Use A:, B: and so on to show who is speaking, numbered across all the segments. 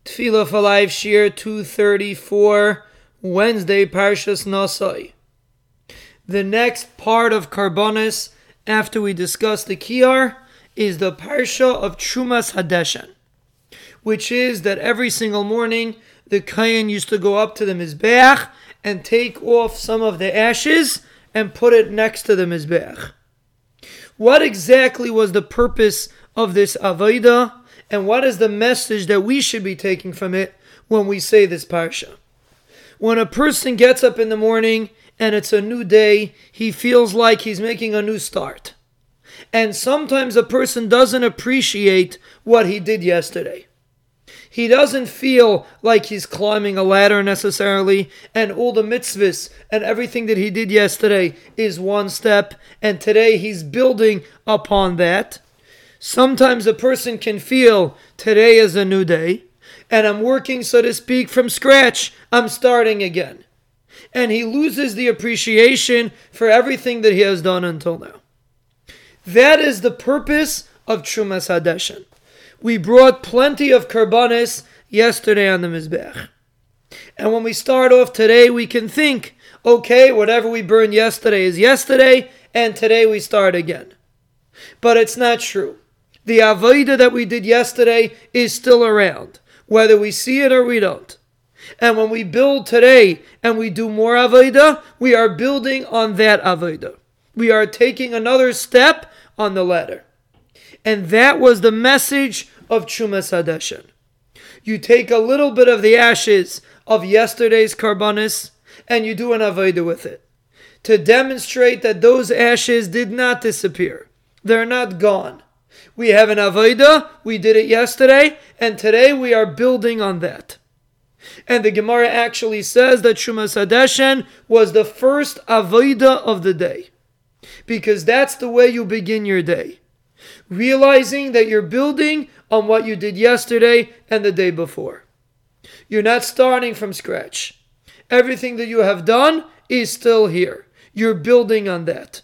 A: Tefillah for Life Shir 234, Wednesday, Parshas Nosai. The next part of Karbonis, after we discuss the Kiyar, is the Parsha of Trumas Hadeshen, which is that every single morning the Kayan used to go up to the Mizbeach and take off some of the ashes and put it next to the Mizbeach. What exactly was the purpose of this Avodah, and what is the message that we should be taking from it when we say this Parsha? When a person gets up in the morning and it's a new day, he feels like he's making a new start. And sometimes a person doesn't appreciate what he did yesterday. He doesn't feel like he's climbing a ladder necessarily, and all the mitzvahs and everything that he did yesterday is one step, and today he's building upon that. Sometimes a person can feel today is a new day, and I'm working, so to speak, from scratch. I'm starting again. And he loses the appreciation for everything that he has done until now. That is the purpose of Trumas Hadeshen. We brought plenty of karbanis yesterday on the Mizbech. And when we start off today, we can think, okay, whatever we burned yesterday is yesterday, and today we start again. But it's not true. The Avodah that we did yesterday is still around, whether we see it or we don't. And when we build today and we do more Avodah, we are building on that Avodah. We are taking another step on the ladder. And that was the message of Trumas Hadeshen. You take a little bit of the ashes of yesterday's karbanis and you do an Avodah with it, to demonstrate that those ashes did not disappear. They're not gone. We have an Avodah, we did it yesterday, and today we are building on that. And the Gemara actually says that Trumas Hadeshen was the first Avodah of the day, because that's the way you begin your day. Realizing that you're building on what you did yesterday and the day before. You're not starting from scratch. Everything that you have done is still here. You're building on that.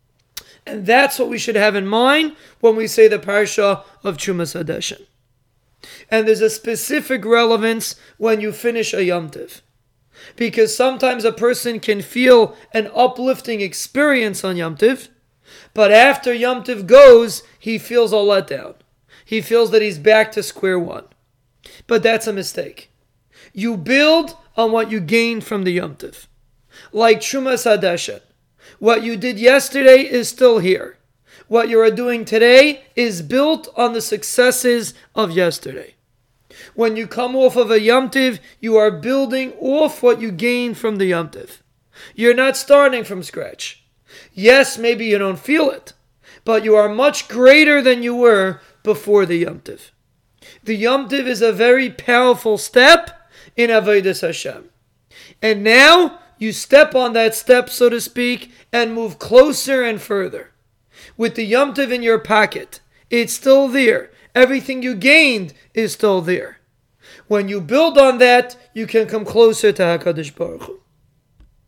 A: And that's what we should have in mind when we say the Parsha of Trumas Hadeshen. And there's a specific relevance when you finish a Yom Tov. Because sometimes a person can feel an uplifting experience on Yom Tov, but after Yom Tov goes, he feels a letdown. He feels that he's back to square one. But that's a mistake. You build on what you gained from the Yom Tov. Like Trumas Hadeshen. What you did yesterday is still here. What you are doing today is built on the successes of yesterday. When you come off of a Yom Tov, you are building off what you gained from the Yom Tov. You're not starting from scratch. Yes, maybe you don't feel it, but you are much greater than you were before the Yom Tov. The Yom Tov is a very powerful step in Avodas Hashem. And now you step on that step, so to speak, and move closer and further. With the Yom Tov in your pocket, it's still there. Everything you gained is still there. When you build on that, you can come closer to HaKadosh Baruch Hu.